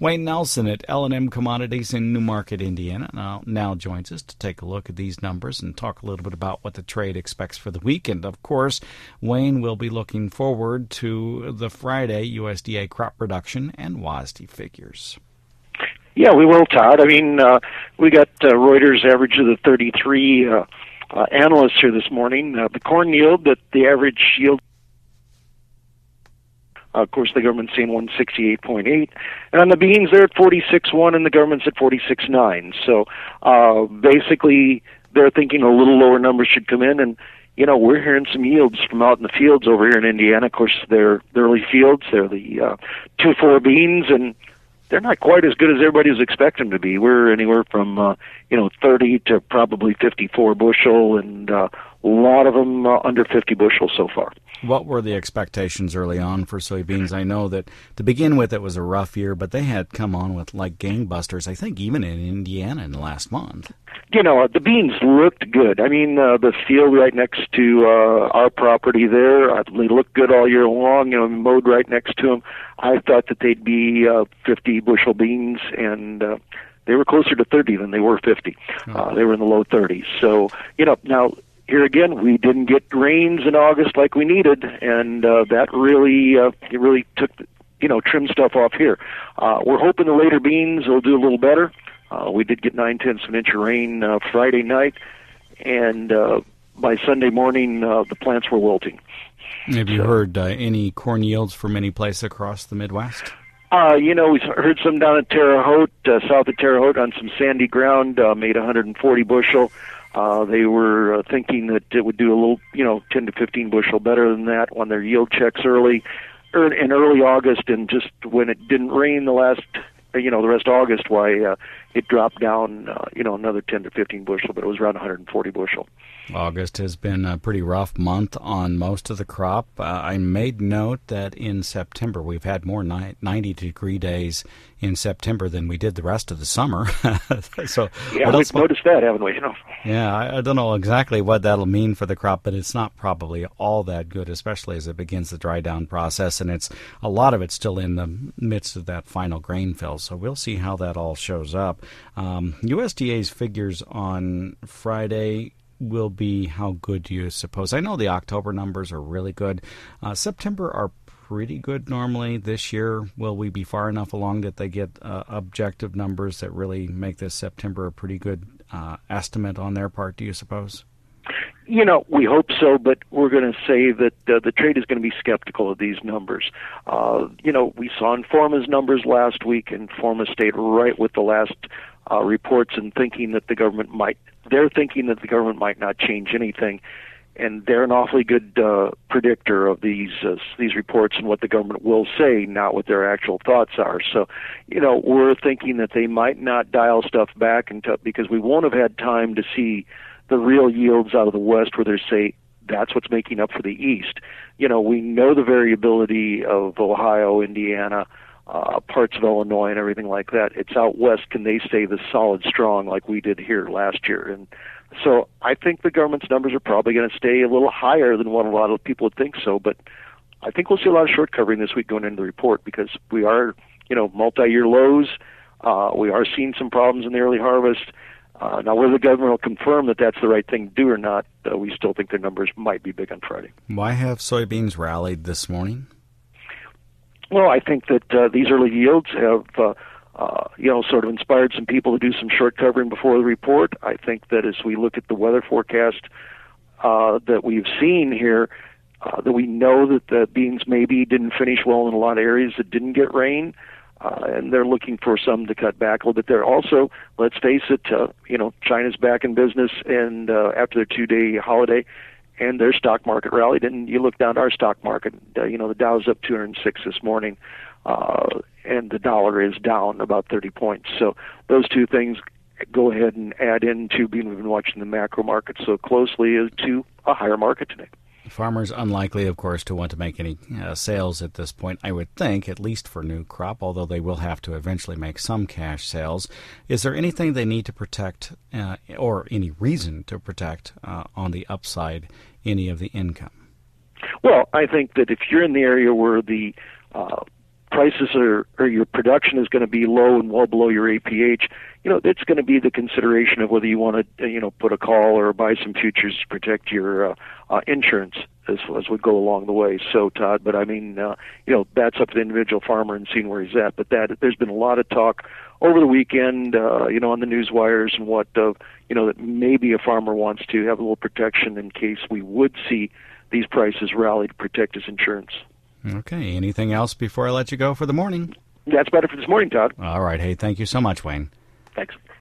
Wayne Nelson at L&M Commodities in Newmarket, Indiana, now joins us to take a look at these numbers and talk a little bit about what the trade expects for the weekend. Of course, Wayne will be looking forward to the Friday USDA crop production and WASDE figures. Yeah, we will, Todd. I mean, we got Reuters average of the 33 analysts here this morning. The corn yield, the average yield, of course, the government's saying 168.8. And on the beans, they're at 46.1, and the government's at 46.9. So basically, they're thinking a little lower numbers should come in. And, you know, we're hearing some yields from out in the fields over here in Indiana. Of course, they're the early fields. They're the 2-4 beans, and they're not quite as good as everybody was expecting them to be. We're anywhere from, 30 to probably 54 bushel, and a lot of them under 50 bushel so far. What were the expectations early on for soybeans? I know that to begin with it was a rough year, but they had come on with like gangbusters, I think even in Indiana in the last month. You know, the beans looked good. I mean, the field right next to our property there, they looked good all year long, mowed right next to them. I thought that they'd be 50 bushel beans, and they were closer to 30 than they were 50. They were in the low 30s. So, now, here again, we didn't get rains in August like we needed, and that really took, trim stuff off here. We're hoping the later beans will do a little better. We did get 9/10 of an inch of rain Friday night, and by Sunday morning, the plants were wilting. Have you heard any corn yields from any place across the Midwest? We heard some down at Terre Haute, south of Terre Haute, on some sandy ground, made 140 bushel. They were thinking that it would do a little, 10 to 15 bushel better than that on their yield checks in early August, and just when it didn't rain the rest of August, it dropped down, another 10 to 15 bushel, but it was around 140 bushel. August has been a pretty rough month on most of the crop. I made note that in September we've had more 90-degree days in September than we did the rest of the summer. So yeah, we've noticed that, haven't we? Yeah, I don't know exactly what that'll mean for the crop, but it's not probably all that good, especially as it begins the dry down process, and a lot of it's still in the midst of that final grain fill. So we'll see how that all shows up. USDA's figures on Friday will be how good do you suppose? I know the October numbers are really good. September are pretty good normally. This year, will we be far enough along that they get objective numbers that really make this September a pretty good estimate on their part, do you suppose? We hope so, but we're going to say that the trade is going to be skeptical of these numbers. We saw Informa's numbers last week, and Informa stayed right with the last reports and thinking that the government might not change anything. And they're an awfully good predictor of these reports and what the government will say, not what their actual thoughts are. So, we're thinking that they might not dial stuff back because we won't have had time to see the real yields out of the West where they say that's what's making up for the East. We know the variability of Ohio, Indiana, parts of Illinois and everything like that. It's out West. Can they stay the solid strong like we did here last year? And so I think the government's numbers are probably going to stay a little higher than what a lot of people would think so, but I think we'll see a lot of short covering this week going into the report because we are, multi-year lows. We are seeing some problems in the early harvest. Now, whether the government will confirm that that's the right thing to do or not, we still think their numbers might be big on Friday. Why have soybeans rallied this morning? Well, I think that these early yields have, sort of inspired some people to do some short covering before the report. I think that as we look at the weather forecast that we've seen here, that we know that the beans maybe didn't finish well in a lot of areas that didn't get rain, and they're looking for some to cut back a little bit there. Also, let's face it, China's back in business, and after their 2-day holiday, and their stock market rallied. And you look down at our stock market, the Dow's up 206 this morning, and the dollar is down about 30 points. So those two things go ahead and add into being we've been watching the macro market so closely to a higher market today. Farmers unlikely, of course, to want to make any sales at this point, I would think, at least for new crop, although they will have to eventually make some cash sales. Is there anything they need to protect or any reason to protect on the upside, any of the income? Well, I think that if you're in the area where the prices or your production is going to be low and well below your APH, it's going to be the consideration of whether you want to, put a call or buy some futures to protect your insurance as we go along the way. So, Todd, but I mean, that's up to the individual farmer and seeing where he's at. But there's been a lot of talk over the weekend, on the news wires and that maybe a farmer wants to have a little protection in case we would see these prices rally to protect his insurance. Okay. Anything else before I let you go for the morning? That's about it for this morning, Todd. All right. Hey, thank you so much, Wayne. Thanks.